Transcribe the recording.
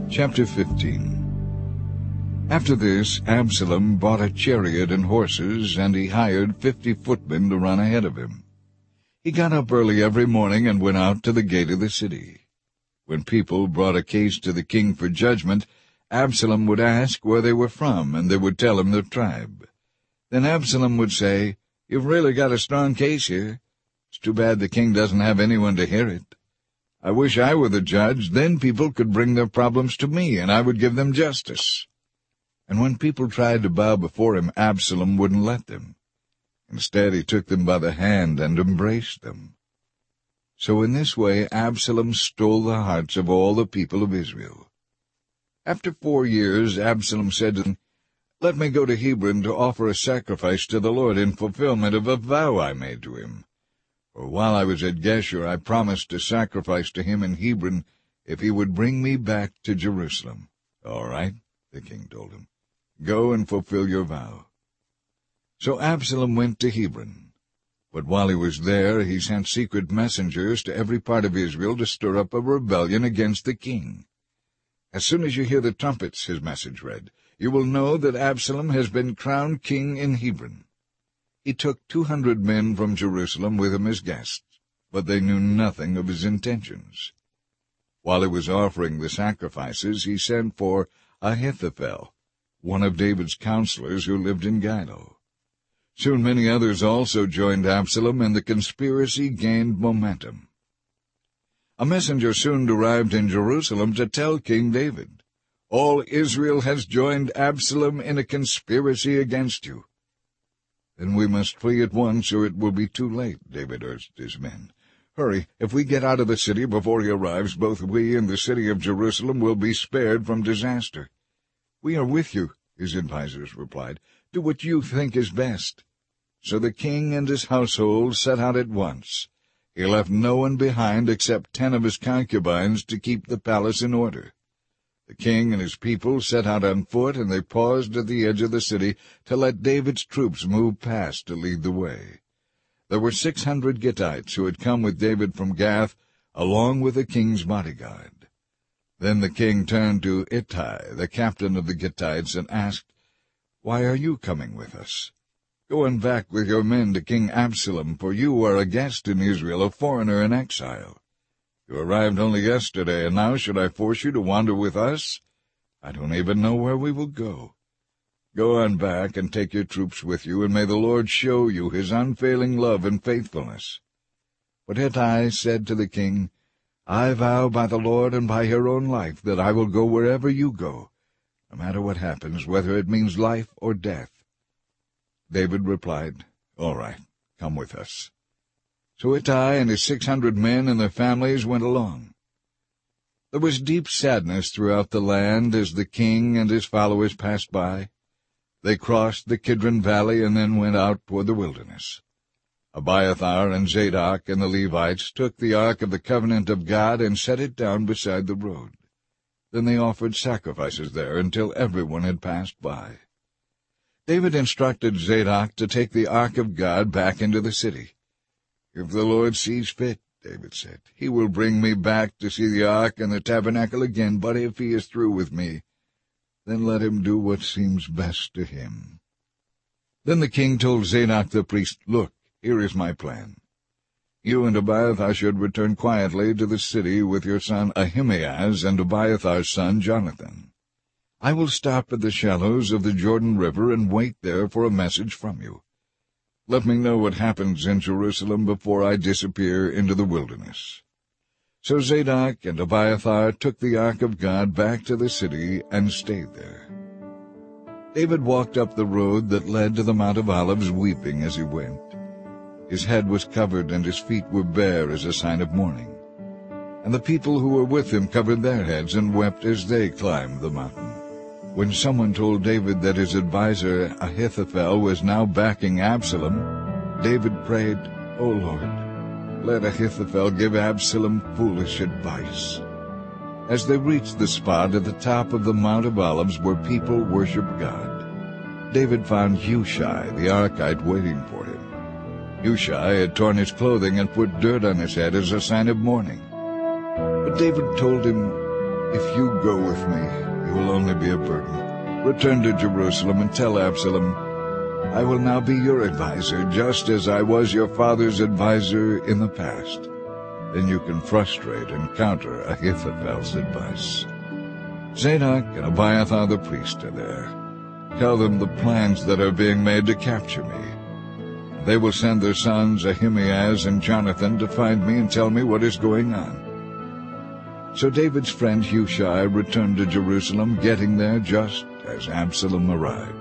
Chapter 15. After this, Absalom bought a chariot and horses, and he hired 50 footmen to run ahead of him. He got up early every morning and went out to the gate of the city. When people brought a case to the king for judgment, Absalom would ask where they were from, and they would tell him their tribe. Then Absalom would say, "You've really got a strong case here. It's too bad the king doesn't have anyone to hear it. I wish I were the judge, then people could bring their problems to me, and I would give them justice." And when people tried to bow before him, Absalom wouldn't let them. Instead, he took them by the hand and embraced them. So in this way Absalom stole the hearts of all the people of Israel. After 4 years, Absalom said to them, "Let me go to Hebron to offer a sacrifice to the Lord in fulfillment of a vow I made to him. For while I was at Geshur, I promised to sacrifice to him in Hebron if he would bring me back to Jerusalem." "All right," the king told him. "Go and fulfill your vow." So Absalom went to Hebron. But while he was there, he sent secret messengers to every part of Israel to stir up a rebellion against the king. "As soon as you hear the trumpets," his message read, "you will know that Absalom has been crowned king in Hebron." He took 200 men from Jerusalem with him as guests, but they knew nothing of his intentions. While he was offering the sacrifices, he sent for Ahithophel, one of David's counselors who lived in Gilo. Soon many others also joined Absalom, and the conspiracy gained momentum. A messenger soon arrived in Jerusalem to tell King David, "All Israel has joined Absalom in a conspiracy against you." "Then we must flee at once, or it will be too late," David urged his men. "Hurry, if we get out of the city before he arrives, both we and the city of Jerusalem will be spared from disaster." "We are with you," his advisers replied. "Do what you think is best." So the king and his household set out at once. He left no one behind except 10 of his concubines to keep the palace in order. The king and his people set out on foot, and they paused at the edge of the city to let David's troops move past to lead the way. There were 600 Gittites who had come with David from Gath, along with the king's bodyguard. Then the king turned to Ittai, the captain of the Gittites, and asked, "Why are you coming with us? Go on back with your men to King Absalom, for you are a guest in Israel, a foreigner in exile. You arrived only yesterday, and now should I force you to wander with us? I don't even know where we will go. Go on back and take your troops with you, and may the Lord show you his unfailing love and faithfulness." But Ittai said to the king, "I vow by the Lord and by your own life that I will go wherever you go, no matter what happens, whether it means life or death." David replied, "All right, come with us." So Ittai and his 600 men and their families went along. There was deep sadness throughout the land as the king and his followers passed by. They crossed the Kidron Valley and then went out toward the wilderness. Abiathar and Zadok and the Levites took the Ark of the Covenant of God and set it down beside the road. Then they offered sacrifices there until everyone had passed by. David instructed Zadok to take the Ark of God back into the city. "If the Lord sees fit," David said, "he will bring me back to see the Ark and the tabernacle again, but if he is through with me, then let him do what seems best to him." Then the king told Zadok the priest, "Look, here is my plan. You and Abiathar should return quietly to the city with your son Ahimaaz and Abiathar's son Jonathan. I will stop at the shallows of the Jordan River and wait there for a message from you. Let me know what happens in Jerusalem before I disappear into the wilderness." So Zadok and Abiathar took the Ark of God back to the city and stayed there. David walked up the road that led to the Mount of Olives, weeping as he went. His head was covered and his feet were bare as a sign of mourning. And the people who were with him covered their heads and wept as they climbed the mountain. When someone told David that his adviser Ahithophel was now backing Absalom, David prayed, "O Lord, let Ahithophel give Absalom foolish advice." As they reached the spot at the top of the Mount of Olives where people worshiped God, David found Hushai the Archite waiting for him. Hushai had torn his clothing and put dirt on his head as a sign of mourning. But David told him, If you go with me, you will only be a burden. Return to Jerusalem and tell Absalom, I will now be your adviser, just as I was your father's adviser in the past. Then you can frustrate and counter Ahithophel's advice. Zadok and Abiathar the priest are there. Tell them the plans that are being made to capture me. They will send their sons Ahimaaz and Jonathan to find me and tell me what is going on. So David's friend Hushai returned to Jerusalem, getting there just as Absalom arrived.